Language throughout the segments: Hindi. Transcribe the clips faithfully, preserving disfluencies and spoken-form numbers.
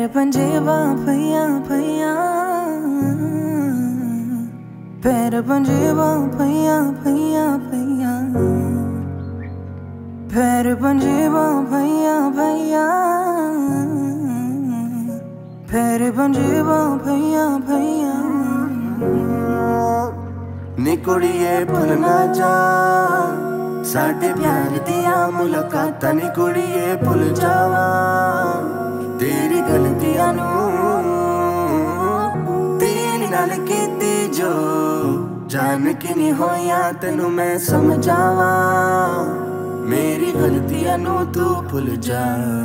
पंजेबा भैया भैया, पैर पंजेबा भैया भैया भैया, पैर पंजेबा भैया भैया, पैर पंजेबा भैया भैया। नी कुड़िए भुल ना जा साडे प्यार दिया मुलाकातां, नी कुड़िए भुल जावा तेरी गलतियां नू, तेरी नाल कीती जो जान के नहीं होया तेनू मैं समझावा, मेरी गलतियां नू तू भुल जा।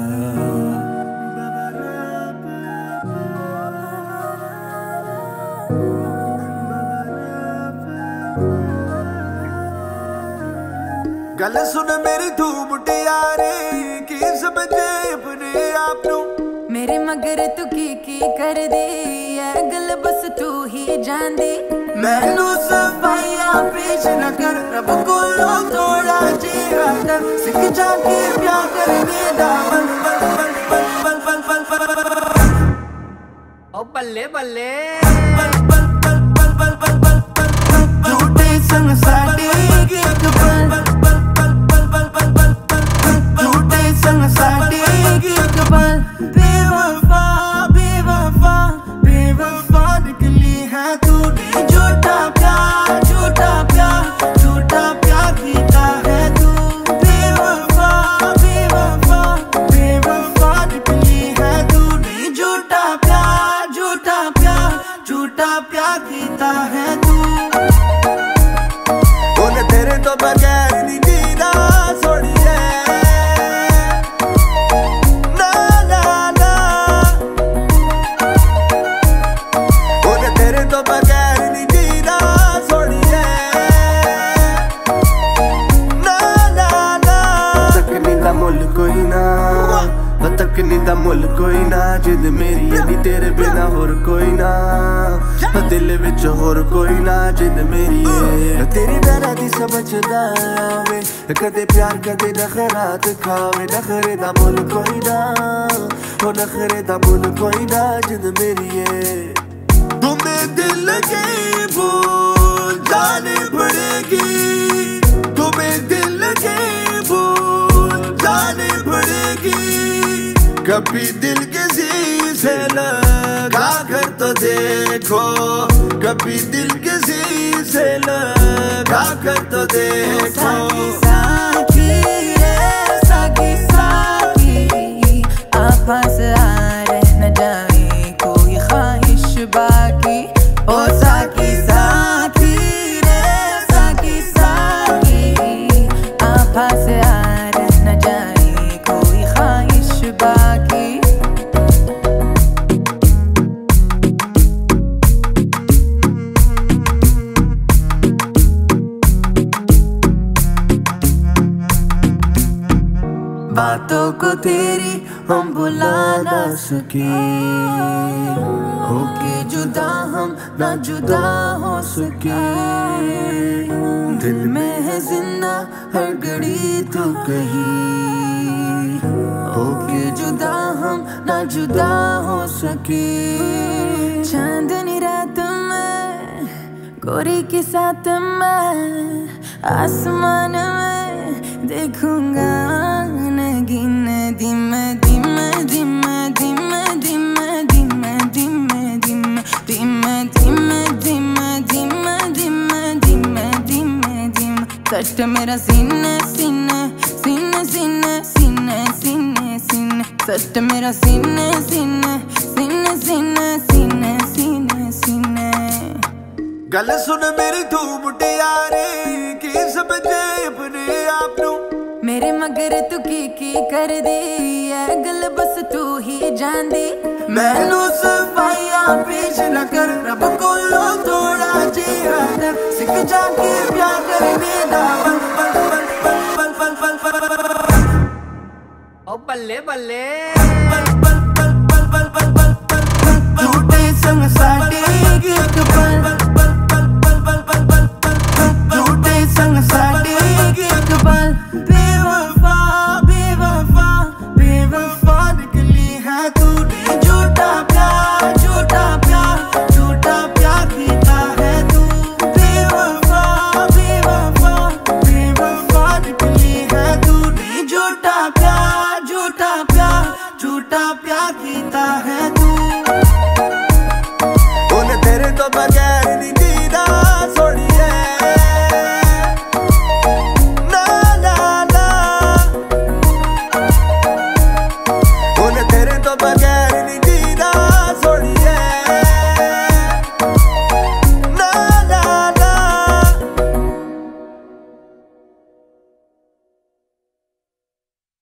गल सुन मेरी तू मुटियारे की समझे अपने आप नू, मेरे मगर तू की की कर दी है गल बस तू ही जान दी। मैनू सफाइयां पेश न कर रब कोलों थोड़ा जिहा कर, सिख जाके प्यार करने दा बल बल बल बल बल बल बल बल। ओ बल्ले बल्ले बल बल बल बल बल बल बल, झूठे संग साडे एक पल, संग साडे एक पल। बेवफा बेवफा बेवफा निकली है तूने, झूठा प्यार झूठा प्यार झूठा प्यार कीता है तू। बेवफा बेवफा बेवफा निकली है तूने, झूठा प्यार झूठा प्यार झूठा प्यार कीता है तू। उन्हें तेरे तो बगैर नहीं जीना छोड़ी है, तकनी दा मुल कोई ना, जिद मेरी यदि तेरे बिना होर कोई ना, दिल विच होर कोई ना जिद मेरी है। तेरी दरा दी समझदा आवे कदे प्यार कदे नखरात खावे, नखरे दा मुल कोई ना हो, नखरे दा मुल कोई ना जिद मेरी है। तुम्हें दिल के भूल जाने पड़ेगी, तुम्हें दिल के भूल जाने पड़ेगी, कभी दिल किसी से लगा कर तो देखो, कभी दिल किसी से लगा कर तो देखो। साकी रे साकी साकी, आपस आ रह न जाए कोई ख्वाहिश बाकी। ओ साकी साकी रे साकी साकी, आपस आ रह न जाए कोई ख्वाहिश बाकी। बातों को तेरी हम भुला ना सके, होके जुदा हम ना जुदा हो सके। दिल में है जिंदा हर घड़ी तू कहीं, होके जुदा हम ना जुदा हो सके। चांदनी रात में गोरी के साथ मैं आसमान में देखूंगा नगीन, धीमे धीमे धीमे धीमे धीमे धीमे धीमे धीमे धीमे धीमे धीमे धीमे धीमे धीमे धीमे धीमे। कष्ट मेरा सीने सीने सीने सीने सीने सीने सीने, कष्ट मेरा सीने सीने सीने सीने सीने सीने सीने। गल सुन मेरी तू मुटियारे की समझे अपने आप नू, मेरे मगर तू की की कर दी है गल बस तू ही जान दी। मैनू सफाइयां पेश न कर रब कोलों थोड़ा जिहा कर, सिख जाके प्यार करने दा बल बल बल बल बल बल बल बल। ओ बल्ले बल्ले बल बल बल बल बल बल बल, झूठे संग साडे एक पल, झूठे संग साडे एक पल। बेवफा बेवफा बेवफा निकली है तूने, झूठा तो बगैर